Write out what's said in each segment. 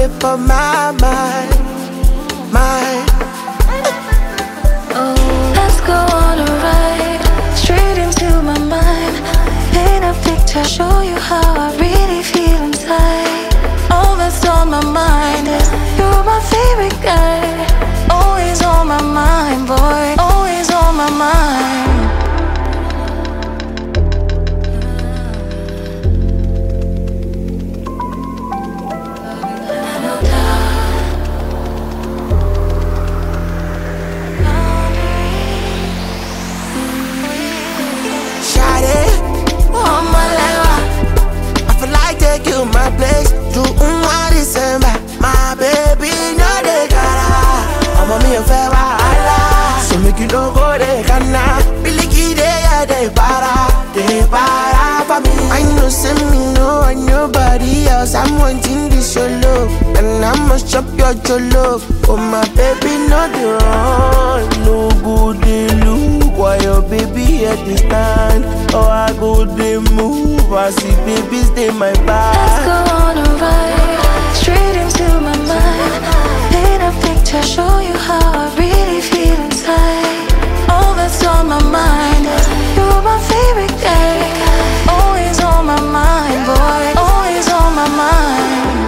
live for my mind, mind. Oh, let's go on a ride, straight into my mind. Paint a picture, show you how I really feel inside. All that's on my mind is you're my favorite guy. Always on my mind, boy, always on my mind. You my place, do December. My baby, no de cara. I'm a me a fair wahala. So make you don't go de cana. Billy de para for me. I know send me no and nobody else. I'm wanting this your love, and I must chop your love. Oh my baby, no the wrong, no good they look. Why your baby at the stand? Oh I go they move. I see babies they my back. Let's go on a ride, straight into my mind. Paint a picture, show you how I really feel inside. All that's on my mind is you're my favorite guy. Always on my mind, boy, always on my mind.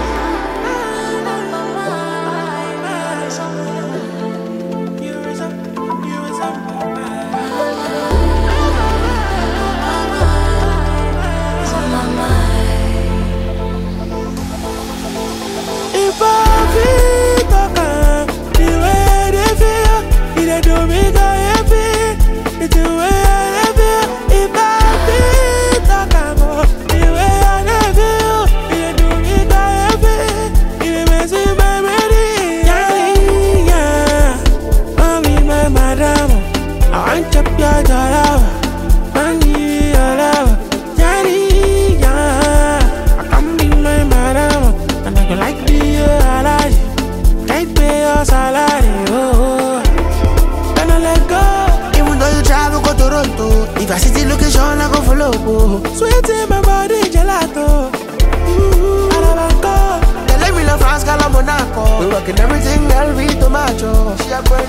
If I feel talking, the way they feel, it do me go happy. It's the way I feel. If I feel talking, the way I feel, it do me go happy. It makes me baby, yeah. Mommy, my madam, I want to be your love. I need your love, yeah. I can be my madam, and I can like salary, oh. Then I let go. Even though you travel, go to Toronto. If I see the location, I go follow. Sweet in my body, gelato. Alabanco. They let me love France, Cala Monaco. We working everything, girl, we tomato. She a